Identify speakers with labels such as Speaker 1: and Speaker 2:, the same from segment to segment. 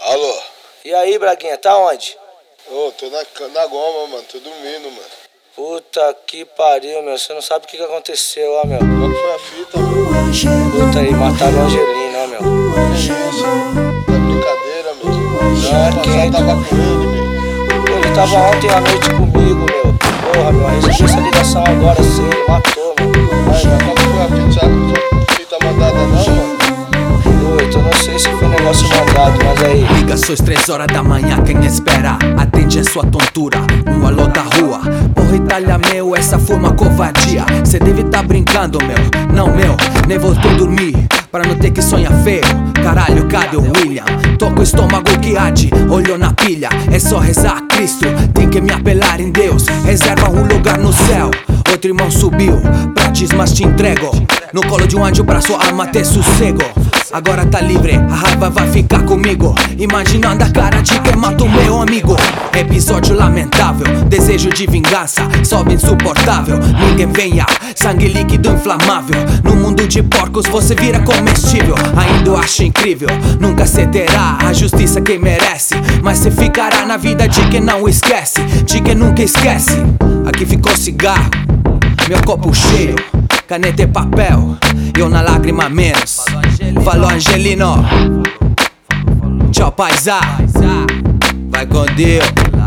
Speaker 1: Alô?
Speaker 2: E aí, Braguinha, tá onde?
Speaker 1: Ô, tô na goma, mano, tô dormindo, mano.
Speaker 2: Puta que pariu, meu, você não sabe o que aconteceu, ó, meu.
Speaker 1: Qual que foi a fita, meu?
Speaker 2: Puta aí, mataram a Angelina, ó, meu.
Speaker 1: Que isso? Tá brincadeira, meu.
Speaker 2: Não,
Speaker 1: Passado tava com ele, meu.
Speaker 2: Pô, ele tava ontem à noite comigo, meu. Porra, meu, recebi essa ligação agora, sim, ele matou, meu.
Speaker 1: Mas qual que foi a fita? Não foi fita mandada não, mano?
Speaker 2: Pô, eu não sei se foi negócio mandado, mas aí.
Speaker 3: Ligações 3 horas da manhã, quem espera atende a sua tontura. Um alô da rua, porra Itália meu, essa foi uma covardia. Cê deve tá brincando, meu, não meu, nem voltou a dormir pra não ter que sonhar feio. Caralho, cadê o William? Tô com o estômago que arde, olhou na pilha. É só rezar a Cristo, tem que me apelar em Deus. Reserva um lugar no céu. Outro irmão subiu, pra mas te entrego. No colo de um anjo pra sua alma ter sossego. Agora tá livre, a raiva vai ficar comigo. Imaginando a cara de quem mata o meu amigo. Episódio lamentável, desejo de vingança, sobe insuportável. Ninguém venha, sangue líquido inflamável. No mundo de porcos você vira comestível. Ainda eu acho incrível, nunca se terá a justiça que merece. Mas se ficará na vida de quem não esquece, de quem nunca esquece. Aqui ficou cigarro, meu copo cheio, caneta e papel, eu na lágrima menos. Falou Angelino, tchau paizá, vai com Deus.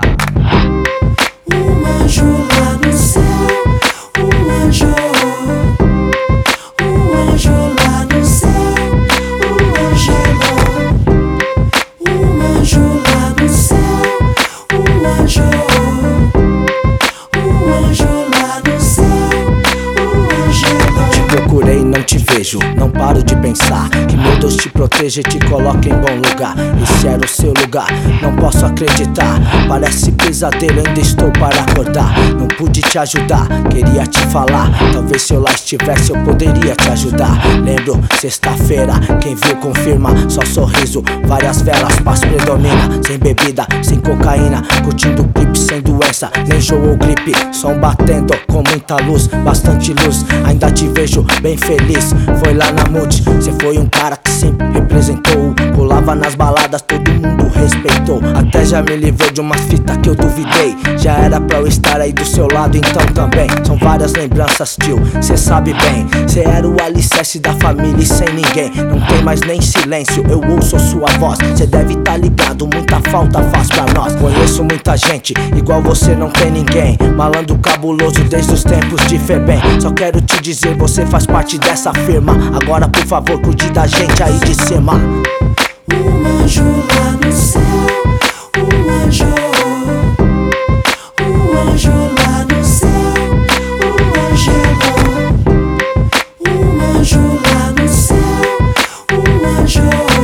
Speaker 4: Um anjo lá no céu, um anjo lá no céu, um angelo. Um anjo lá no céu, um anjo lá no céu, um angelo.
Speaker 2: Te procurei, não te vejo, não paro de pensar que meu Deus te proteja e te coloque em bom lugar. Esse era o seu lugar, não posso acreditar. Parece pesadelo, ainda estou para acordar. Não pude te ajudar, queria te falar. Talvez se eu lá estivesse eu poderia te ajudar. Lembro, sexta-feira, quem viu confirma. Só sorriso, várias velas, paz predomina. Sem bebida, sem cocaína, curtindo o clipe sem doença. Nem show ou gripe, som batendo com muita luz, bastante luz. Ainda te vejo bem feliz, foi lá na Multi. Cê foi um cara que sempre representou. Pulava nas baladas, todo mundo respeitou. Até já me livrou de uma fita que eu duvidei. Já era pra eu estar aí do seu lado, então também. São várias lembranças, tio, cê sabe bem. Cê era o alicerce da família e sem ninguém. Não tem mais nem silêncio, eu ouço sua voz. Cê deve tá ligado, muita falta faz pra nós. Conheço muita gente, igual você não tem ninguém. Malandro cabuloso desde os tempos de Febem. Só quero te dizer, você faz parte dessa firma. Agora por favor, cuide da gente aí de cima.
Speaker 4: Um anjo lá no céu, um anjo lá no céu, um angelo. Um anjo lá no céu, um anjo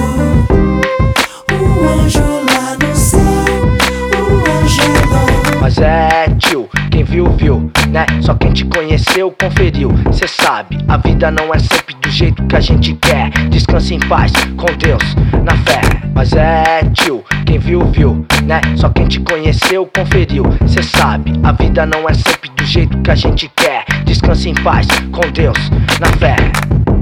Speaker 4: lá no céu, um angelo.
Speaker 2: Mas é, tio, quem viu, viu, né? Só quem te conheceu, conferiu. Cê sabe, a vida não é sempre do jeito que a gente quer. Descanse em paz, com Deus, na fé. Mas é, tio, quem viu, viu, né? Só quem te conheceu, conferiu. Cê sabe, a vida não é sempre do jeito que a gente quer. Descanse em paz, com Deus, na fé.